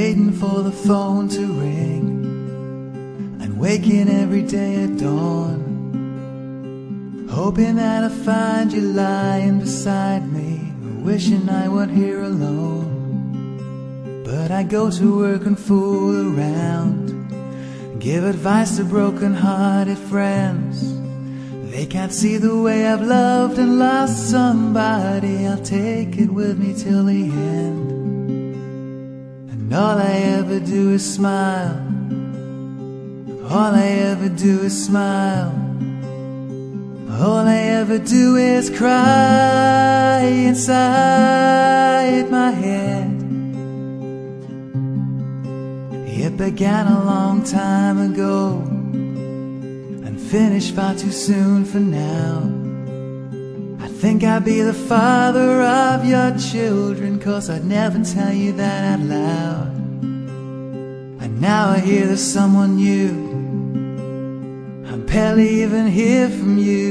waiting for the phone to ring and waking every day at dawn, hoping that I find you lying beside me, wishing I weren't here alone. But I go to work and fool around, give advice to broken-hearted friends. They can't see the way I've loved and lost somebody. I'll take it with me till the end. And all I ever do is smile. All I ever do is smile. All I ever do is cry inside my head. It began a long time ago and finished far too soon for now. I think I'd be the father of your children, 'cause I'd never tell you that out loud. And now I hear there's someone new. I'm barely even hear from you.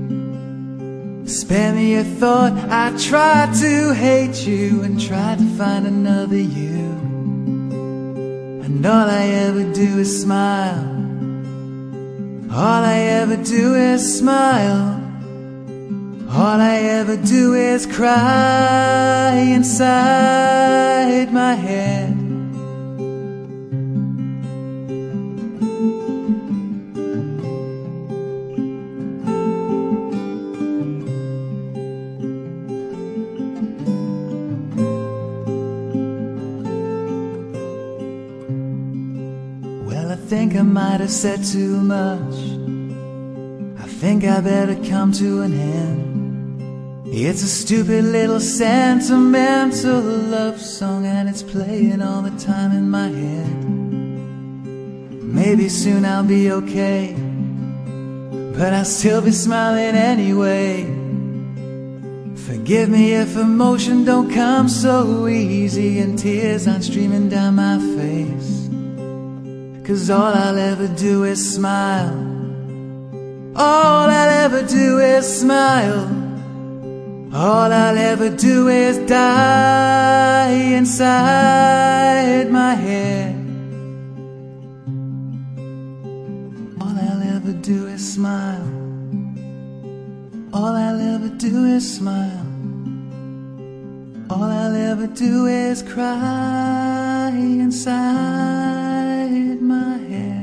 Spare me a thought, I tried to hate you and tried to find another you. And all I ever do is smile. All I ever do is smile. All I ever do is cry inside my head. I think I might have said too much. I think I better come to an end. It's a stupid little sentimental love song, and it's playing all the time in my head. Maybe soon I'll be okay, but I'll still be smiling anyway. Forgive me if emotion don't come so easy and tears aren't streaming down my face. 'Cause all I'll ever do is smile. All I'll ever do is smile. All I'll ever do is die inside my head. All I'll ever do is smile. All I'll ever do is smile. All I'll ever do is cry inside my head.